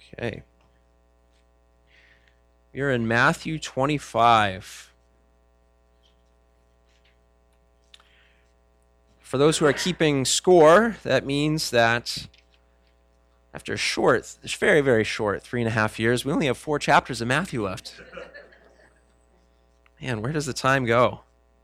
Okay. We're in Matthew 25. For those who are keeping score, that means that after a short, very, very short 3.5 years, we only have 4 chapters of Matthew left. Man, where does the time go?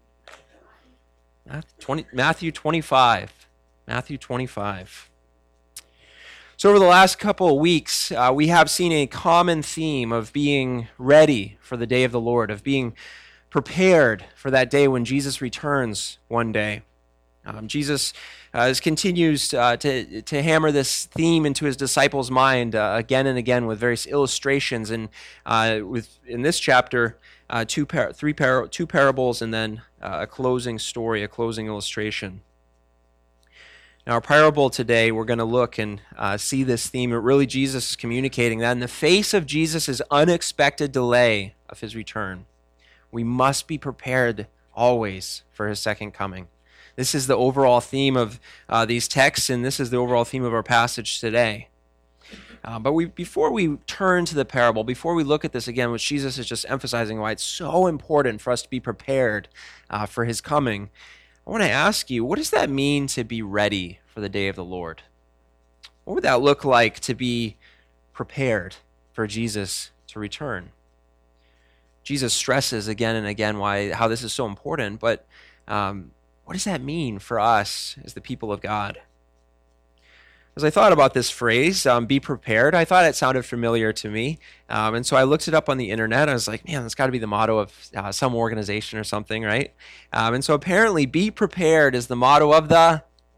Matthew 25. Matthew 25. So over the last couple of weeks, we have seen a common theme of being ready for the day of the Lord, of being prepared for that day when Jesus returns one day. Jesus continues to hammer this theme into his disciples' mind again and again with various illustrations, and in this chapter, two parables, and then a closing story, a closing illustration. Now, our parable today, we're going to look and see this theme. Really, Jesus is communicating that in the face of Jesus' unexpected delay of his return, we must be prepared always for his second coming. This is the overall theme of these texts, and this is the overall theme of our passage today. But before we turn to the parable, before we look at this again, which Jesus is just emphasizing why it's so important for us to be prepared for his coming, I want to ask you, what does that mean to be ready for the day of the Lord? What would that look like to be prepared for Jesus to return? Jesus stresses again and again how this is so important, but what does that mean for us as the people of God? As I thought about this phrase, be prepared, I thought it sounded familiar to me. And so I looked it up on the internet. I was like, man, that's got to be the motto of some organization or something, right? And so apparently, be prepared is the motto of the...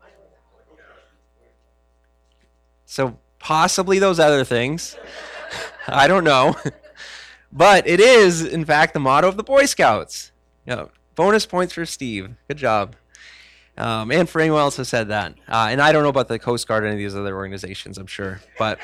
So possibly those other things. I don't know. But it is, in fact, the motto of the Boy Scouts. Bonus points for Steve. Good job. And for anyone else who said that. And I don't know about the Coast Guard or any of these other organizations, I'm sure. But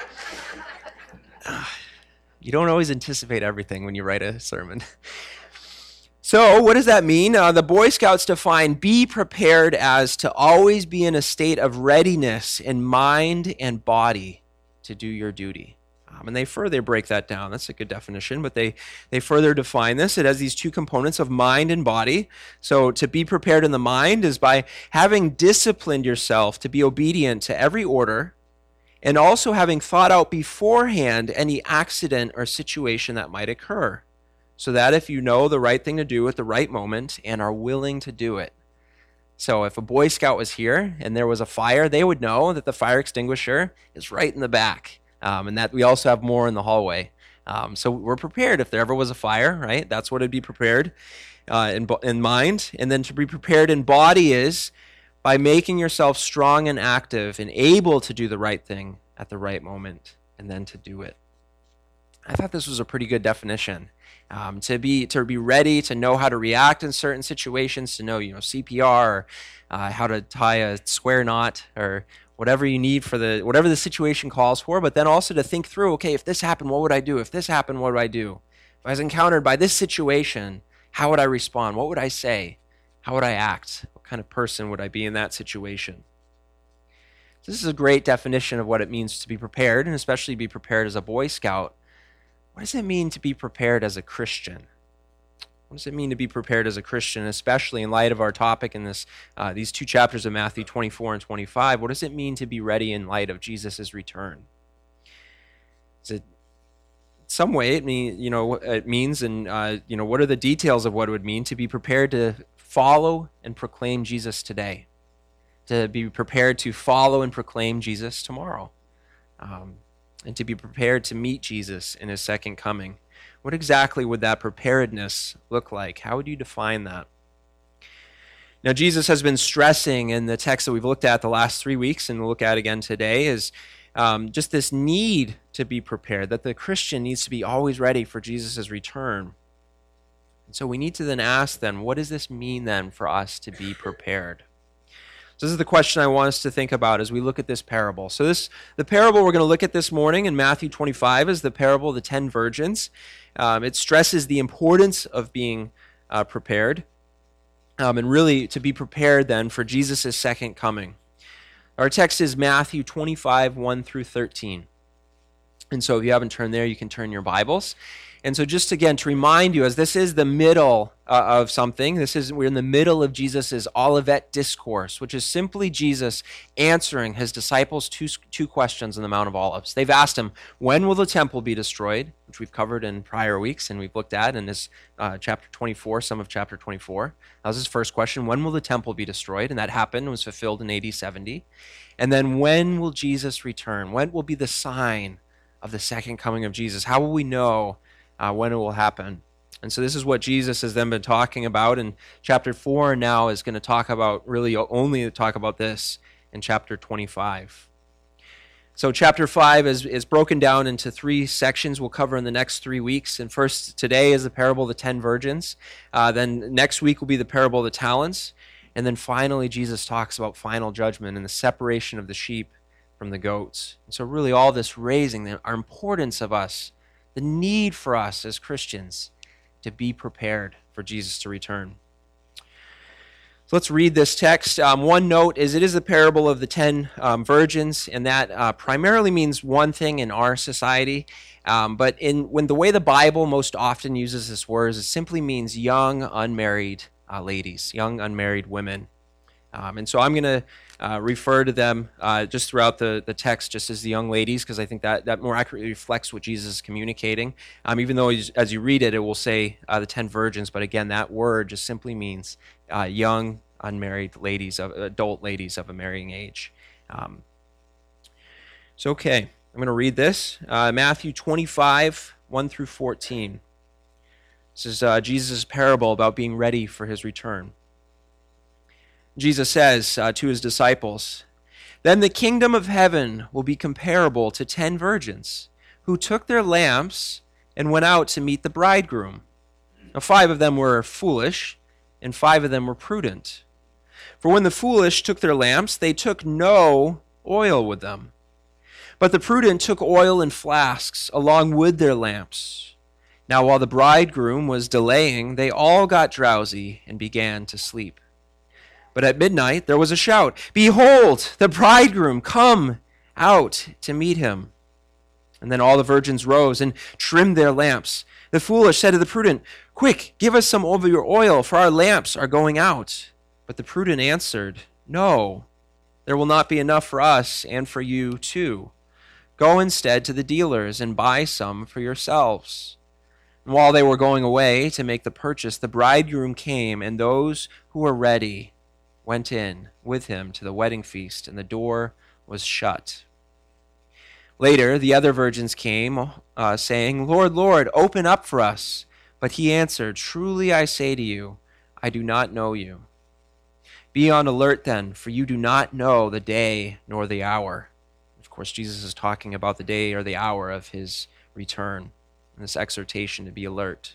you don't always anticipate everything when you write a sermon. So what does that mean? The Boy Scouts define be prepared as to always be in a state of readiness in mind and body to do your duty. And they further break that down. That's a good definition, but they further define this. It has these two components of mind and body. So to be prepared in the mind is by having disciplined yourself to be obedient to every order, and also having thought out beforehand any accident or situation that might occur, so that if you know the right thing to do at the right moment and are willing to do it. So if a Boy Scout was here and there was a fire, they would know that the fire extinguisher is right in the back. And that we also have more in the hallway. So we're prepared if there ever was a fire, right? That's what it'd be prepared in mind. And then to be prepared in body is by making yourself strong and active and able to do the right thing at the right moment and then to do it. I thought this was a pretty good definition. To be ready, to know how to react in certain situations, to know CPR, or how to tie a square knot, or whatever you need for whatever the situation calls for, but then also to think through, okay, if this happened, what would I do? If this happened, what would I do? If I was encountered by this situation, how would I respond? What would I say? How would I act? What kind of person would I be in that situation? So this is a great definition of what it means to be prepared, and especially be prepared as a Boy Scout. What does it mean to be prepared as a Christian? What does it mean to be prepared as a Christian, especially in light of our topic in these 2 chapters of Matthew 24 and 25? What does it mean to be ready in light of Jesus' return? Some way it means, and what are the details of what it would mean to be prepared to follow and proclaim Jesus today, to be prepared to follow and proclaim Jesus tomorrow, and to be prepared to meet Jesus in his second coming. What exactly would that preparedness look like? How would you define that? Now, Jesus has been stressing in the text that we've looked at the last 3 weeks, and we'll look at again today, is just this need to be prepared, that the Christian needs to be always ready for Jesus' return. And so we need to then ask what does this mean then for us to be prepared? So this is the question I want us to think about as we look at this parable. So the parable we're going to look at this morning in Matthew 25 is the parable of the 10 virgins. It stresses the importance of being prepared, and really to be prepared then for Jesus' second coming. Our text is Matthew 25, 1 through 13. And so if you haven't turned there, you can turn your Bibles. And so just again to remind you, as this is the middle of something, we're in the middle of Jesus's Olivet Discourse, which is simply Jesus answering his disciples two questions in the Mount of Olives. They've asked him, when will the temple be destroyed, which we've covered in prior weeks and we've looked at in this chapter 24, some of chapter 24. That was his first question, when will the temple be destroyed? And that happened, was fulfilled in AD 70. And then when will Jesus return? When will be the sign of the second coming of Jesus? How will we know when it will happen? And so this is what Jesus has then been talking about. And chapter 4 now is going to talk about, really only talk about this in chapter 25. So chapter 5 is broken down into 3 sections we'll cover in the next 3 weeks. And first, today is the parable of the 10 virgins. Then next week will be the parable of the talents. And then finally, Jesus talks about final judgment and the separation of the sheep from the goats. And so really all this raising our importance of us, the need for us as Christians to be prepared for Jesus to return. So let's read this text. One note is it is the parable of the 10 virgins, and that primarily means one thing in our society. But when the way the Bible most often uses this word, it simply means young, unmarried ladies, young, unmarried women. And so I'm going to refer to them just throughout the text just as the young ladies, because I think that more accurately reflects what Jesus is communicating. Even though as you read it, it will say the 10 virgins, but again, that word just simply means young, unmarried ladies, adult ladies of a marrying age. So okay, I'm going to read this. Matthew 25, 1 through 14. This is Jesus' parable about being ready for his return. Jesus says to his disciples, "Then the kingdom of heaven will be comparable to 10 virgins who took their lamps and went out to meet the bridegroom. Now 5 of them were foolish, and 5 of them were prudent. For when the foolish took their lamps, they took no oil with them. But the prudent took oil in flasks along with their lamps. Now while the bridegroom was delaying, they all got drowsy and began to sleep. But at midnight there was a shout, 'Behold, the bridegroom, come out to meet him.' And then all the virgins rose and trimmed their lamps. The foolish said to the prudent, 'Quick, give us some of your oil, for our lamps are going out.' But the prudent answered, 'No, there will not be enough for us and for you too. Go instead to the dealers and buy some for yourselves.' And while they were going away to make the purchase, the bridegroom came, and those who were ready went in with him to the wedding feast, and the door was shut. Later, the other virgins came, saying, 'Lord, Lord, open up for us.' But he answered, 'Truly I say to you, I do not know you. Be on alert then, for you do not know the day nor the hour.'" Of course, Jesus is talking about the day or the hour of his return, and this exhortation to be alert.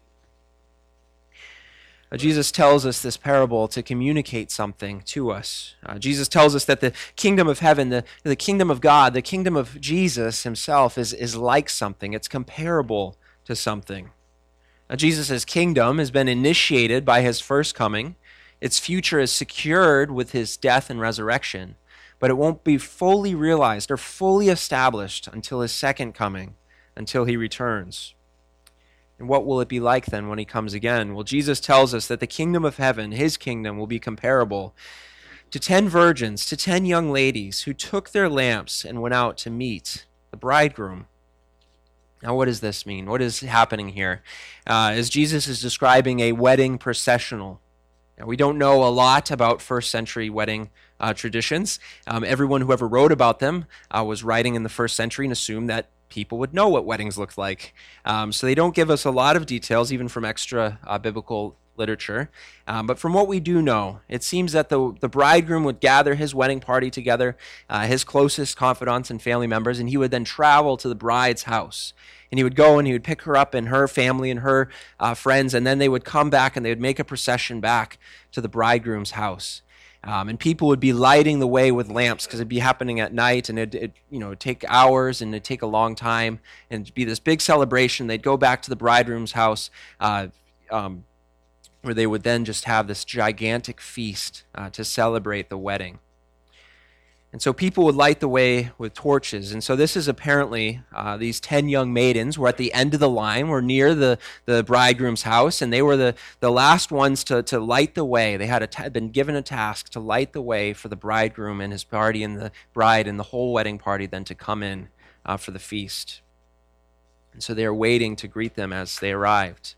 Jesus tells us this parable to communicate something to us. Jesus tells us that the kingdom of heaven, the kingdom of God, the kingdom of Jesus himself is like something. It's comparable to something. Jesus' kingdom has been initiated by his first coming. Its future is secured with his death and resurrection, but it won't be fully realized or fully established until his second coming, until he returns. And what will it be like then when he comes again? Well, Jesus tells us that the kingdom of heaven, his kingdom, will be comparable to 10 virgins, to 10 young ladies who took their lamps and went out to meet the bridegroom. Now, what does this mean? What is happening here? As Jesus is describing a wedding processional. Now, we don't know a lot about first century wedding traditions. Everyone who ever wrote about them was writing in the first century and assumed that people would know what weddings looked like. So they don't give us a lot of details, even from extra biblical literature. But from what we do know, it seems that the bridegroom would gather his wedding party together, his closest confidants and family members, and he would then travel to the bride's house. And he would go and he would pick her up and her family and her friends, and then they would come back and they would make a procession back to the bridegroom's house. And people would be lighting the way with lamps because it'd be happening at night, and it'd take hours and it'd take a long time, and it'd be this big celebration. They'd go back to the bridegroom's house, where they would then just have this gigantic feast to celebrate the wedding. And so people would light the way with torches. And so this is apparently these 10 young maidens were at the end of the line, were near the bridegroom's house, and they were the last ones to light the way. They had been given a task to light the way for the bridegroom and his party and the bride and the whole wedding party then to come in for the feast. And so they are waiting to greet them as they arrived.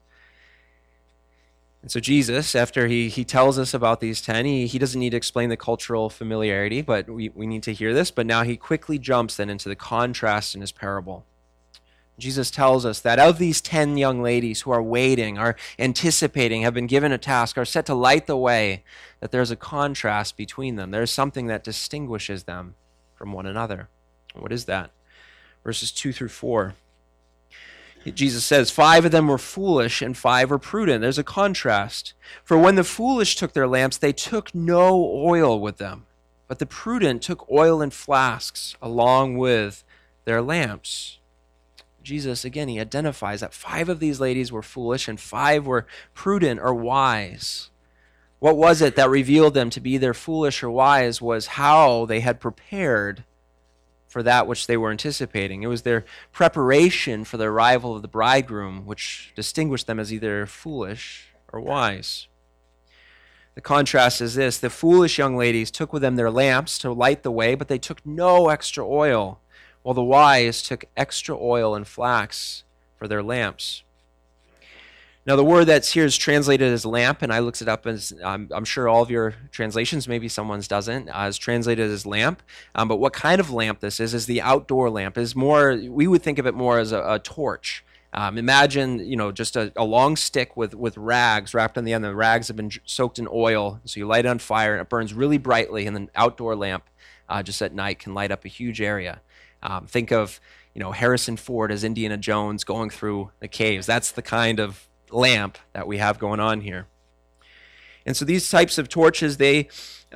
And so Jesus, after he tells us about these 10, he doesn't need to explain the cultural familiarity, but we need to hear this. But now he quickly jumps then into the contrast in his parable. Jesus tells us that of these 10 young ladies who are waiting, are anticipating, have been given a task, are set to light the way, that there's a contrast between them. There's something that distinguishes them from one another. What is that? Verses 2 through 4. Jesus says, 5 of them were foolish and 5 were prudent. There's a contrast. For when the foolish took their lamps, they took no oil with them. But the prudent took oil in flasks along with their lamps. Jesus, again, he identifies that 5 of these ladies were foolish and 5 were prudent or wise. What was it that revealed them to be either foolish or wise was how they had prepared for that which they were anticipating. It was their preparation for the arrival of the bridegroom which distinguished them as either foolish or wise. The contrast is this: the foolish young ladies took with them their lamps to light the way, but they took no extra oil, while the wise took extra oil and flax for their lamps. Now, the word that's here is translated as lamp, and I looked it up as, I'm sure all of your translations, maybe someone's doesn't, is translated as lamp. But what kind of lamp this is the outdoor lamp. Is more, we would think of it more as a torch. Imagine, just a long stick with rags wrapped on the end. The rags have been soaked in oil, so you light it on fire, and it burns really brightly, and an outdoor lamp just at night can light up a huge area. Think of, Harrison Ford as Indiana Jones going through the caves. That's the kind of lamp that we have going on here. And so these types of torches, they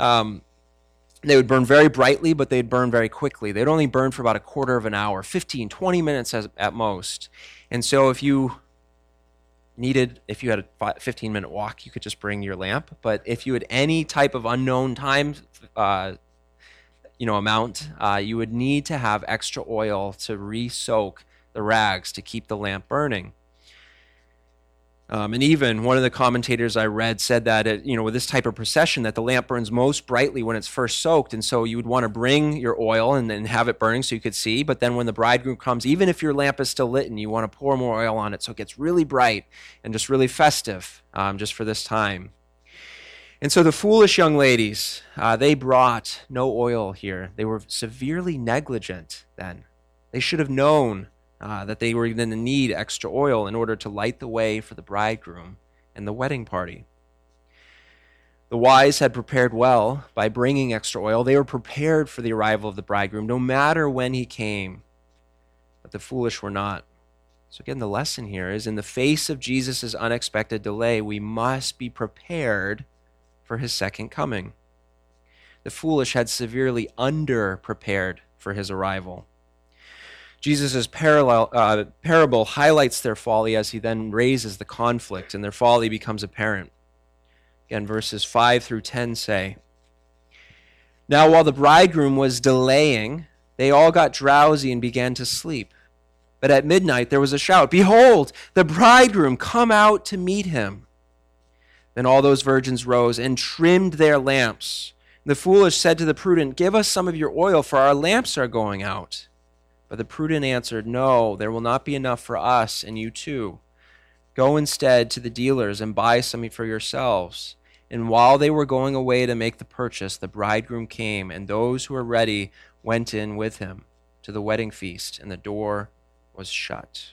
would burn very brightly, but they'd burn very quickly. They'd only burn for about a quarter of an hour, 15, 20 minutes at most. And so if you had a 15-minute walk, you could just bring your lamp. But if you had any type of unknown time amount, you would need to have extra oil to re-soak the rags to keep the lamp burning. And even one of the commentators I read said that, with this type of procession, that the lamp burns most brightly when it's first soaked. And so you would want to bring your oil and then have it burning so you could see. But then when the bridegroom comes, even if your lamp is still lit, and you want to pour more oil on it so it gets really bright and just really festive just for this time. And so the foolish young ladies, they brought no oil here. They were severely negligent then. They should have known that they were going to need extra oil in order to light the way for the bridegroom and the wedding party. The wise had prepared well by bringing extra oil. They were prepared for the arrival of the bridegroom, no matter when he came. But the foolish were not. So again, the lesson here is, in the face of Jesus' unexpected delay, we must be prepared for his second coming. The foolish had severely under-prepared for his arrival. Jesus' parable highlights their folly as he then raises the conflict, and their folly becomes apparent. Again, verses 5 through 10 say, "Now while the bridegroom was delaying, they all got drowsy and began to sleep. But at midnight there was a shout, 'Behold, the bridegroom, come out to meet him.' Then all those virgins rose and trimmed their lamps. The foolish said to the prudent, 'Give us some of your oil, for our lamps are going out.' But the prudent answered, 'No, there will not be enough for us and you too. Go instead to the dealers and buy some for yourselves.' And while they were going away to make the purchase, the bridegroom came, and those who were ready went in with him to the wedding feast, and the door was shut."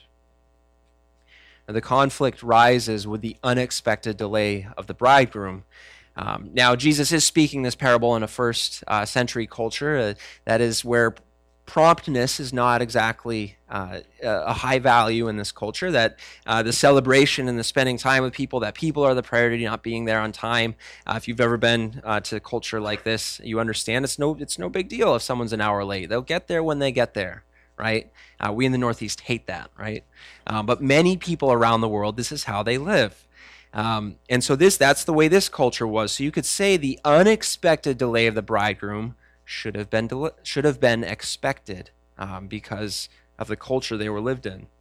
Now, the conflict rises with the unexpected delay of the bridegroom. Now, Jesus is speaking this parable in a first century culture. That is where promptness is not exactly a high value in this culture, that the celebration and the spending time with people, that people are the priority, not being there on time. If you've ever been to a culture like this, you understand it's no big deal if someone's an hour late. They'll get there when they get there, right? We in the Northeast hate that, right? But many people around the world, this is how they live. And so that's the way this culture was. So you could say the unexpected delay of the bridegroom should have been expected because of the culture they were lived in.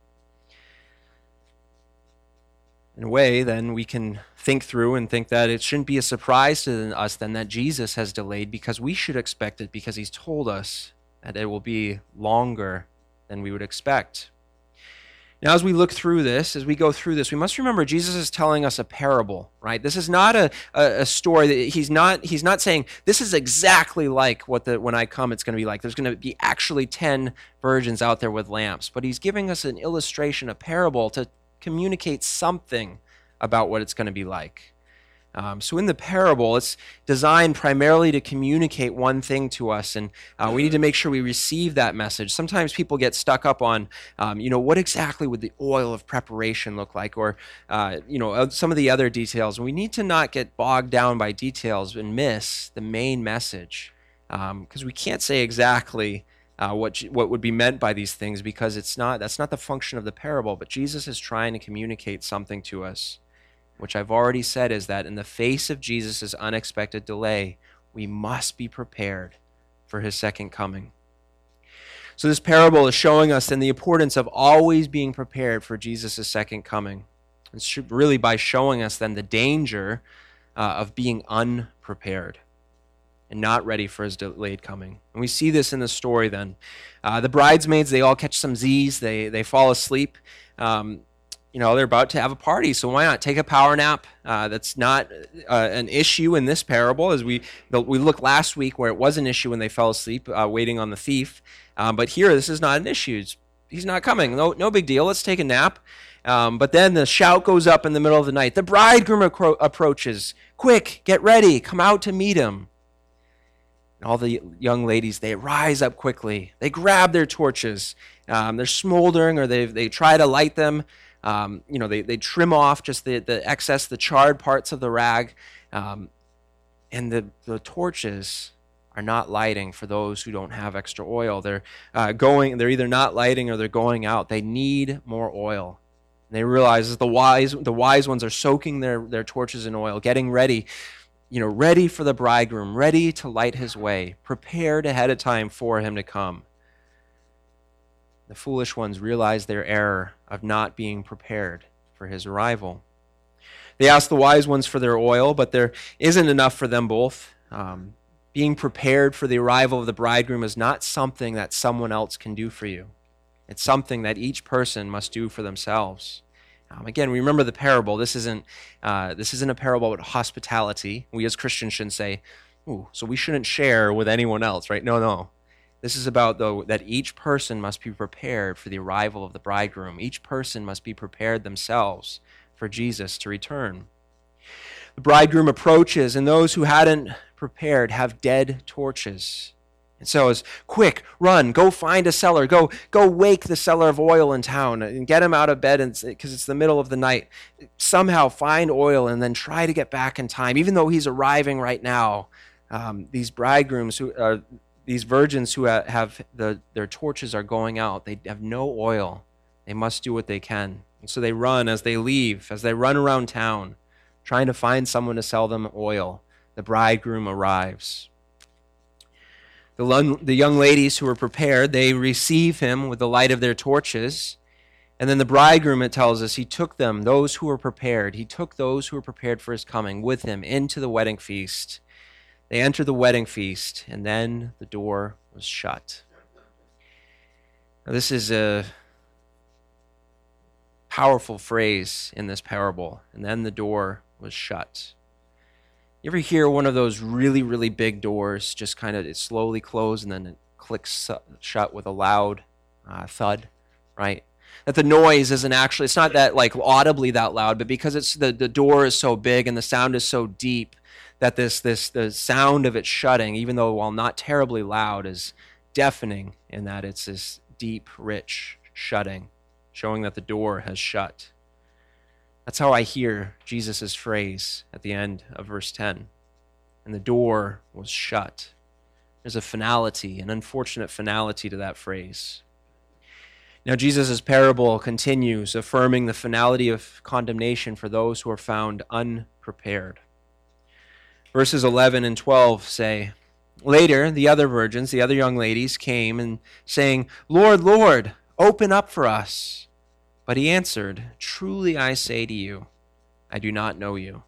In a way, then we can think through and think that it shouldn't be a surprise to us then that Jesus has delayed, because we should expect it, because he's told us that it will be longer than we would expect. Now, as we look through this, as we go through this, we must remember Jesus is telling us a parable, right? This is not a story that he's not saying this is exactly like when I come it's going to be like. There's going to be actually 10 virgins out there with lamps, but he's giving us an illustration, a parable, to communicate something about what it's going to be like. So in the parable, it's designed primarily to communicate one thing to us, and we need to make sure we receive that message. Sometimes people get stuck up on, what exactly would the oil of preparation look like, or, some of the other details. We need to not get bogged down by details and miss the main message, because we can't say exactly what would be meant by these things, because that's not the function of the parable. But Jesus is trying to communicate something to us, which I've already said is that in the face of Jesus' unexpected delay, we must be prepared for his second coming. So this parable is showing us then the importance of always being prepared for Jesus' second coming. It's really by showing us then the danger of being unprepared and not ready for his delayed coming. And we see this in the story then. The bridesmaids, they all catch some Z's, they fall asleep. They're about to have a party, so why not take a power nap? That's not an issue in this parable, as we looked last week where it was an issue when they fell asleep waiting on the thief. But here, this is not an issue. He's not coming. No big deal. Let's take a nap. But then the shout goes up in the middle of the night. The bridegroom approaches. Quick, get ready. Come out to meet him. And all the young ladies, they rise up quickly. They grab their torches. They're smoldering, or they try to light them. They trim off just the excess, the charred parts of the rag, and the torches are not lighting for those who don't have extra oil. They're either not lighting or they're going out. They need more oil. And they realize that the wise ones are soaking their torches in oil, getting ready, ready for the bridegroom, ready to light his way, prepared ahead of time for him to come. The foolish ones realize their error of not being prepared for his arrival. They ask the wise ones for their oil, but there isn't enough for them both. Being prepared for the arrival of the bridegroom is not something that someone else can do for you. It's something that each person must do for themselves. Again, remember the parable. This isn't a parable about hospitality. We as Christians shouldn't say, so we shouldn't share with anyone else, right? No. This is about, though, that each person must be prepared for the arrival of the bridegroom. Each person must be prepared themselves for Jesus to return. The bridegroom approaches, and those who hadn't prepared have dead torches. And so it's quick, run, go find a seller, go wake the seller of oil in town and get him out of bed because it's the middle of the night. Somehow find oil and then try to get back in time, even though he's arriving right now. These virgins who have their torches are going out. They have no oil. They must do what they can. And so they run as they run around town, trying to find someone to sell them oil. The bridegroom arrives. The young ladies who are prepared, they receive him with the light of their torches. And then the bridegroom, it tells us, he took those who were prepared for his coming with him into the wedding feast. They entered the wedding feast, and then the door was shut. Now, this is a powerful phrase in this parable, and then the door was shut. You ever hear one of those really, really big doors just kind of, it slowly closes and then it clicks shut with a loud thud, right? That the noise isn't actually, it's not that like audibly that loud, but because it's the door is so big and the sound is so deep, that the sound of it shutting, even though while not terribly loud, is deafening in that it's this deep, rich shutting, showing that the door has shut. That's how I hear Jesus' phrase at the end of verse 10. And the door was shut. There's a finality, an unfortunate finality to that phrase. Now Jesus' parable continues, affirming the finality of condemnation for those who are found unprepared. Verses 11 and 12 say, Later, the other virgins, the other young ladies, came and saying, Lord, Lord, open up for us. But he answered, Truly I say to you, I do not know you.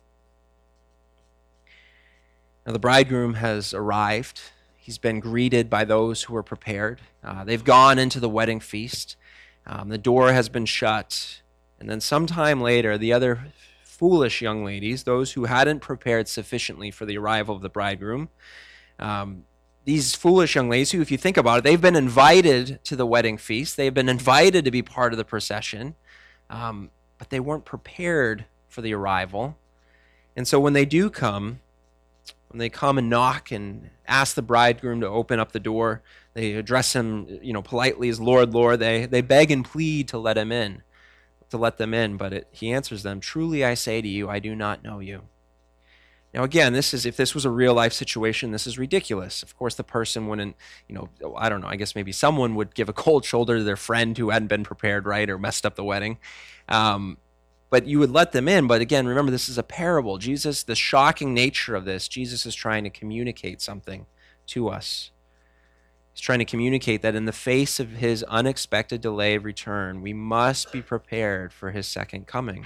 Now the bridegroom has arrived. He's been greeted by those who were prepared. They've gone into the wedding feast. The door has been shut. And then sometime later, the other foolish young ladies, those who hadn't prepared sufficiently for the arrival of the bridegroom, these foolish young ladies who, if you think about it, they've been invited to the wedding feast. They've been invited to be part of the procession, but they weren't prepared for the arrival. And so when they do come, when they come and knock and ask the bridegroom to open up the door, they address him, politely as Lord, Lord. They beg and plead to let them in. But he answers them, Truly I say to you, I do not know you. Now again, if this was a real life situation, this is ridiculous. Of course, the person wouldn't, I don't know, I guess maybe someone would give a cold shoulder to their friend who hadn't been prepared right or messed up the wedding. But you would let them in. But again, remember, this is a parable. The shocking nature of this, Jesus is trying to communicate something to us. He's trying to communicate that in the face of his unexpected delay of return, we must be prepared for his second coming.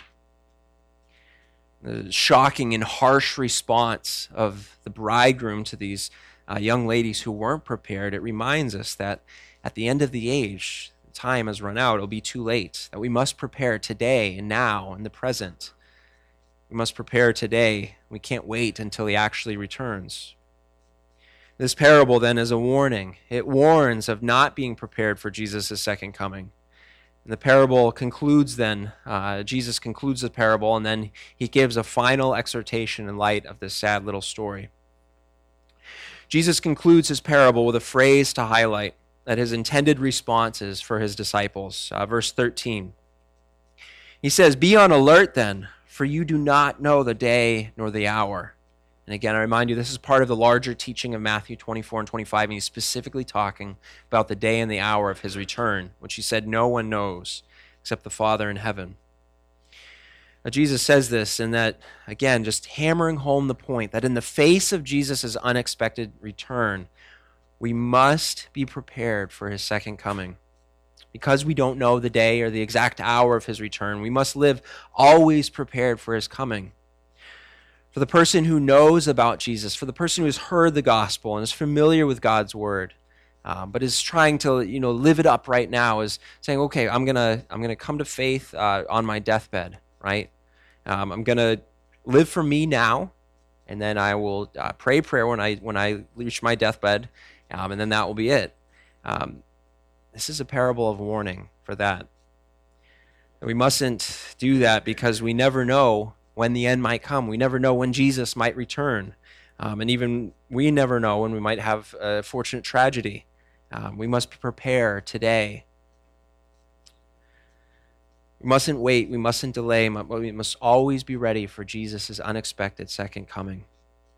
The shocking and harsh response of the bridegroom to these young ladies who weren't prepared, it reminds us that at the end of the age, time has run out, it'll be too late, that we must prepare today and now in the present. We must prepare today. We can't wait until he actually returns. This parable then is a warning. It warns of not being prepared for Jesus' second coming. And the parable concludes then, Jesus concludes the parable, and then he gives a final exhortation in light of this sad little story. Jesus concludes his parable with a phrase to highlight that his intended response is for his disciples. Verse 13. He says, Be on alert then, for you do not know the day nor the hour. And again, I remind you, this is part of the larger teaching of Matthew 24 and 25, and he's specifically talking about the day and the hour of his return, which he said no one knows except the Father in heaven. Now, Jesus says this, and that, again, just hammering home the point that in the face of Jesus' unexpected return, we must be prepared for his second coming. Because we don't know the day or the exact hour of his return, we must live always prepared for his coming. For the person who knows about Jesus, for the person who has heard the gospel and is familiar with God's word, but is trying to live it up right now, is saying, okay, I'm gonna come to faith on my deathbed, right? I'm gonna live for me now, and then I will pray prayer when I reach my deathbed. And then that will be it. This is a parable of warning for that. We mustn't do that because we never know when the end might come. We never know when Jesus might return. And even we never know when we might have a fortunate tragedy. We must prepare today. We mustn't wait. We mustn't delay. We must always be ready for Jesus' unexpected second coming.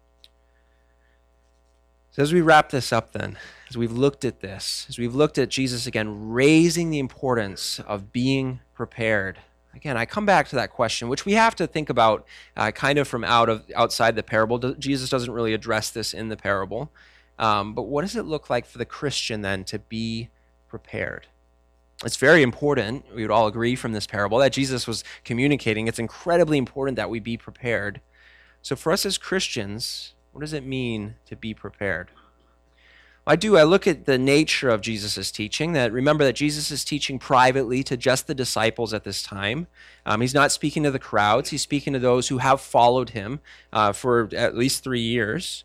So as we wrap this up then, as we've looked at this, as we've looked at Jesus again, raising the importance of being prepared. Again, I come back to that question, which we have to think about kind of from outside the parable. Jesus doesn't really address this in the parable. But what does it look like for the Christian then to be prepared? It's very important, we would all agree from this parable, that Jesus was communicating. It's incredibly important that we be prepared. So for us as Christians, what does it mean to be prepared? I look at the nature of Jesus' teaching. Remember that Jesus is teaching privately to just the disciples at this time. He's not speaking to the crowds. He's speaking to those who have followed him for at least 3 years.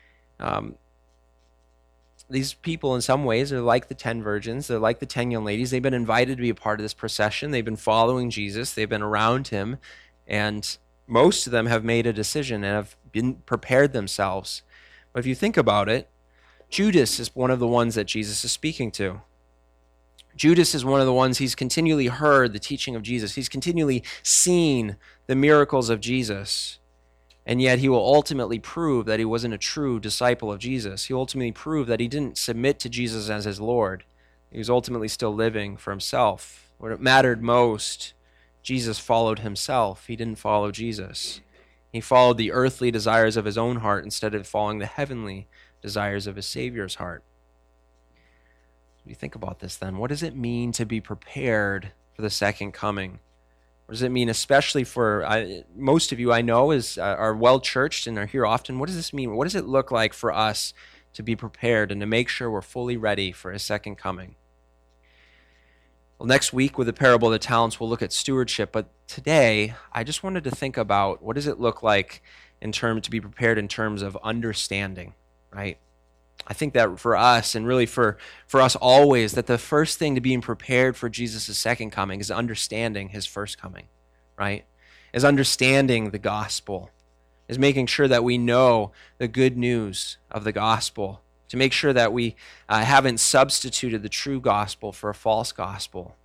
These people, in some ways, are like the 10 virgins. They're like the 10 young ladies. They've been invited to be a part of this procession. They've been following Jesus. They've been around him. And most of them have made a decision and have been prepared themselves. But if you think about it, Judas is one of the ones that Jesus is speaking to. Judas is one of the ones he's continually heard the teaching of Jesus. He's continually seen the miracles of Jesus. And yet he will ultimately prove that he wasn't a true disciple of Jesus. He ultimately proved that he didn't submit to Jesus as his Lord. He was ultimately still living for himself. When it mattered most, Jesus followed himself. He didn't follow Jesus. He followed the earthly desires of his own heart instead of following the heavenly desires of his Savior's heart. As we think about this then, what does it mean to be prepared for the second coming? What does it mean, especially for most of you I know are well-churched and are here often? What does this mean? What does it look like for us to be prepared and to make sure we're fully ready for his second coming? Well, next week with the parable of the talents, we'll look at stewardship. But today, I just wanted to think about what does it look like to be prepared in terms of understanding, right? I think that for us, and really for us always, that the first thing to being prepared for Jesus' second coming is understanding his first coming, right? Is understanding the gospel, is making sure that we know the good news of the gospel, to make sure that we haven't substituted the true gospel for a false gospel.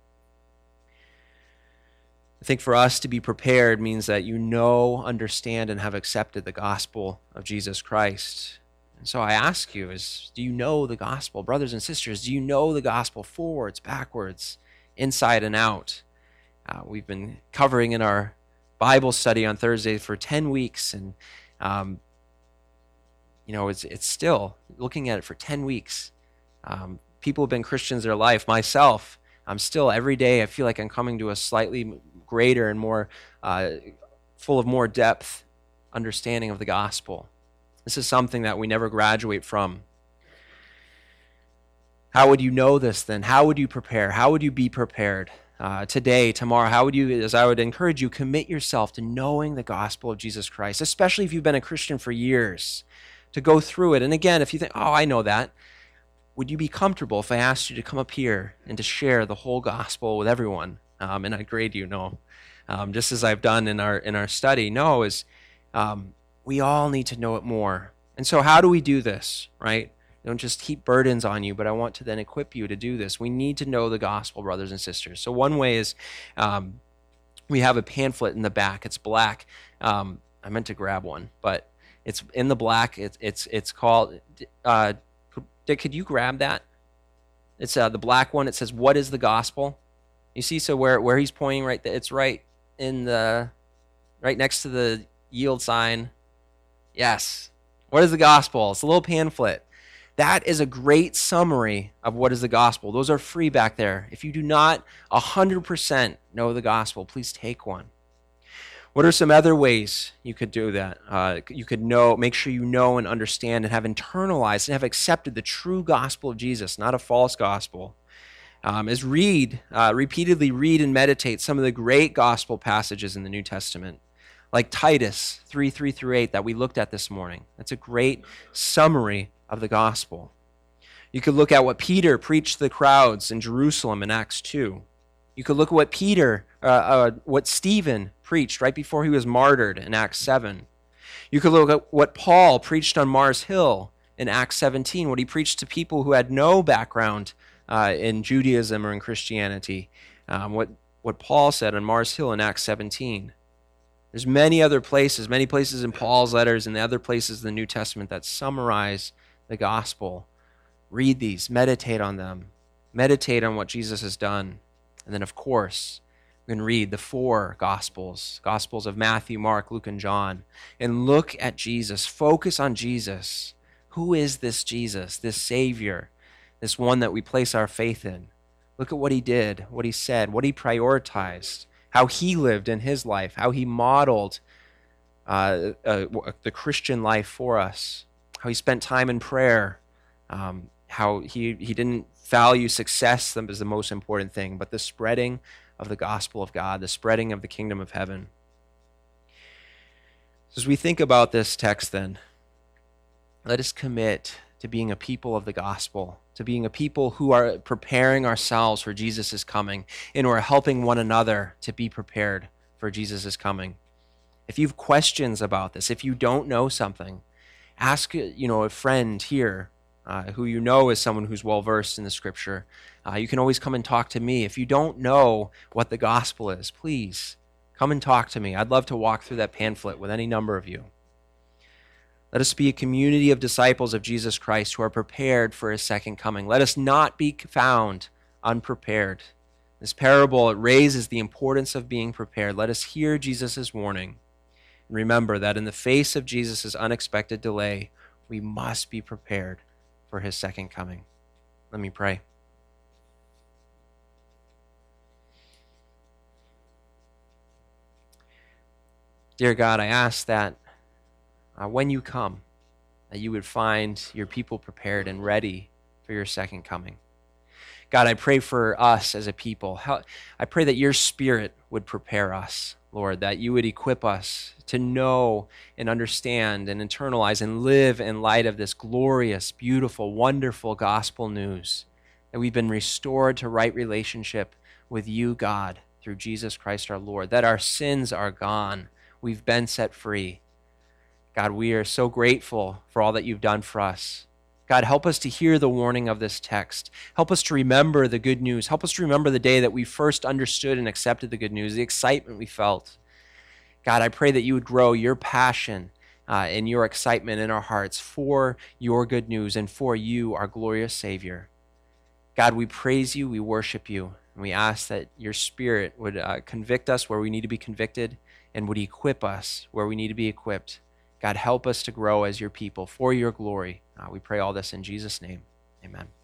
I think for us to be prepared means that you know, understand, and have accepted the gospel of Jesus Christ. And so I ask you, do you know the gospel? Brothers and sisters, do you know the gospel forwards, backwards, inside and out? We've been covering in our Bible study on Thursday for 10 weeks, and it's still looking at it for 10 weeks. People have been Christians their life. Myself, I'm still every day, I feel like I'm coming to a slightly greater and more full of more depth understanding of the gospel. This is something that we never graduate from. How would you know this then? How would you prepare? How would you be prepared today, tomorrow? How would you, as I would encourage you, commit yourself to knowing the gospel of Jesus Christ, especially if you've been a Christian for years, to go through it. And again, if you think, oh, I know that, would you be comfortable if I asked you to come up here and to share the whole gospel with everyone? And I'd grade you, no. Just as I've done in our study, no, we all need to know it more. And so how do we do this, right? Don't just heap burdens on you, but I want to then equip you to do this. We need to know the gospel, brothers and sisters. So one way is we have a pamphlet in the back. It's black. I meant to grab one, but it's in the black. It's called, Dick, could you grab that? It's the black one. It says, "What is the gospel?" You see, so where he's pointing right there, it's right next to the yield sign. Yes. What is the gospel? It's a little pamphlet. That is a great summary of what is the gospel. Those are free back there. If you do not 100% know the gospel, please take one. What are some other ways you could do that? You could make sure you know and understand and have internalized and have accepted the true gospel of Jesus, not a false gospel. Is repeatedly read and meditate some of the great gospel passages in the New Testament, like Titus 3:3-8 that we looked at this morning. That's a great summary of the gospel. You could look at what Peter preached to the crowds in Jerusalem in Acts 2. You could look at what Stephen preached right before he was martyred in Acts 7. You could look at what Paul preached on Mars Hill in Acts 17, what he preached to people who had no background in Judaism or in Christianity, what Paul said on Mars Hill in Acts 17. There's many places in Paul's letters and the other places in the New Testament that summarize the gospel. Read these, meditate on them, meditate on what Jesus has done. And then, of course, we can read the 4 Gospels of Matthew, Mark, Luke, and John, and look at Jesus, focus on Jesus. Who is this Jesus, this Savior, this one that we place our faith in? Look at what he did, what he said, what he prioritized, how he lived in his life, how he modeled the Christian life for us, how he spent time in prayer, how he didn't value success as the most important thing, but the spreading of the gospel of God, the spreading of the kingdom of heaven. So as we think about this text then, let us commit to being a people of the gospel, to being a people who are preparing ourselves for Jesus' coming, and who are helping one another to be prepared for Jesus' coming. If you have questions about this, if you don't know something, ask a friend here who you know is someone who's well-versed in the Scripture. You can always come and talk to me. If you don't know what the gospel is, please come and talk to me. I'd love to walk through that pamphlet with any number of you. Let us be a community of disciples of Jesus Christ who are prepared for his second coming. Let us not be found unprepared. This parable, it raises the importance of being prepared. Let us hear Jesus' warning and remember that in the face of Jesus' unexpected delay, We must be prepared for his second coming. Let me pray. Dear God, I ask that when you come, that you would find your people prepared and ready for your second coming. God, I pray for us as a people. I pray that your Spirit would prepare us, Lord, that you would equip us to know and understand and internalize and live in light of this glorious, beautiful, wonderful gospel news that we've been restored to right relationship with you, God, through Jesus Christ our Lord, that our sins are gone. We've been set free. God, we are so grateful for all that you've done for us. God, help us to hear the warning of this text. Help us to remember the good news. Help us to remember the day that we first understood and accepted the good news, the excitement we felt. God, I pray that you would grow your passion and your excitement in our hearts for your good news and for you, our glorious Savior. God, we praise you, we worship you, and we ask that your Spirit would convict us where we need to be convicted and would equip us where we need to be equipped. God, help us to grow as your people for your glory. We pray all this in Jesus' name. Amen.